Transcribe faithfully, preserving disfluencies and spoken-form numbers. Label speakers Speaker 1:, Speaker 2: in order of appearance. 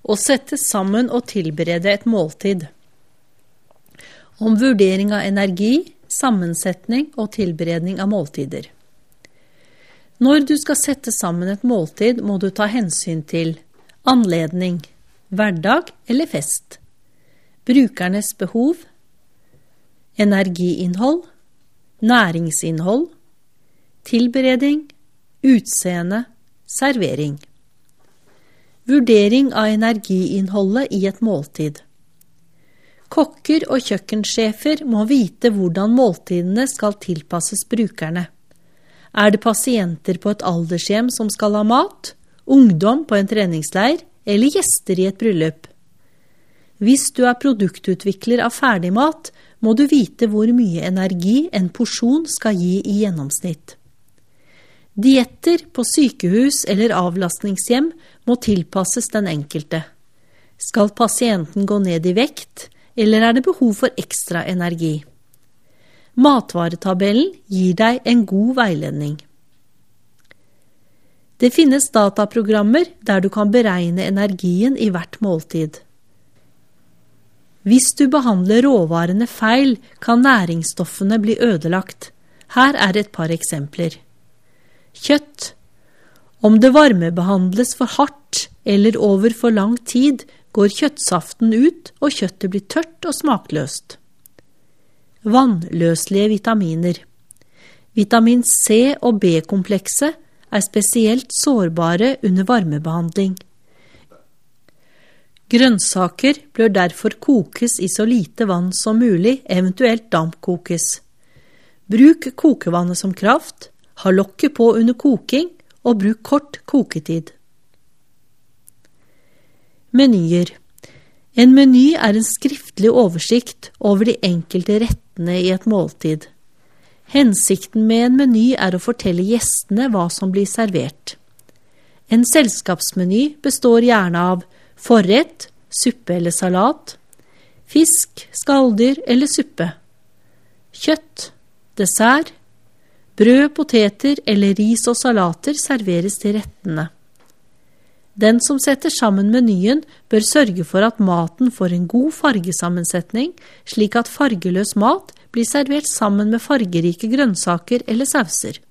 Speaker 1: Å sette sammen og tilberede et måltid. Om vurdering av energi, sammensetning og tilberedning av måltider. Når du skal sette sammen et måltid, må du ta hensyn til anledning, hverdag eller fest, brukernes behov, energiinnhold, næringsinnhold, tilberedning, utseende, servering. Vurdering av energiinnholdet i et måltid. Kokker og kjøkkensjefer må vite hvordan måltidene skal tilpasses brukerne. Er det pasienter på et aldershjem som skal ha mat, ungdom på en treningsleir eller gjester i et bryllup? Hvis du er produktutvikler av ferdigmat, må du vite hvor mye energi en porsjon skal gi i gjennomsnitt. Dietter på sykehus eller avlastningshjem må tilpasses den enkelte. Skal pasienten gå ned i vekt, eller er det behov for ekstra energi? Matvaretabellen gir deg en god veiledning. Det finnes dataprogrammer der du kan beregne energien i hvert måltid. Hvis du behandler råvarene feil, kan næringsstoffene bli ødelagt. Her er et par eksempler. Kjøtt. Om det varmebehandles for hardt eller over for lang tid, går kjøttsaften ut og kjøttet blir tørt og smakløst. Vannløselige vitaminer. Vitamin C og B-komplekset er spesielt sårbare under varmebehandling. Grønnsaker bør derfor kokes i så lite vann som mulig, eventuelt dampkokes. Bruk kokevannet som kraft, ha lokket på under koking og bruk kort koketid. Menyer. En meny er en skriftlig oversikt over de enkelte rettene i et måltid. Hensikten med en meny er å fortelle gjestene hva som blir servert. En selskapsmeny består gjerne av forrett, suppe eller salat, fisk, skalldyr eller suppe, kjøtt, dessert, brød, poteter eller ris og salater serveres til rettene. Den som setter sammen menyen bør sørge for at maten får en god fargesammensetning, slik at fargeløs mat blir servert sammen med fargerike grønnsaker eller sauser.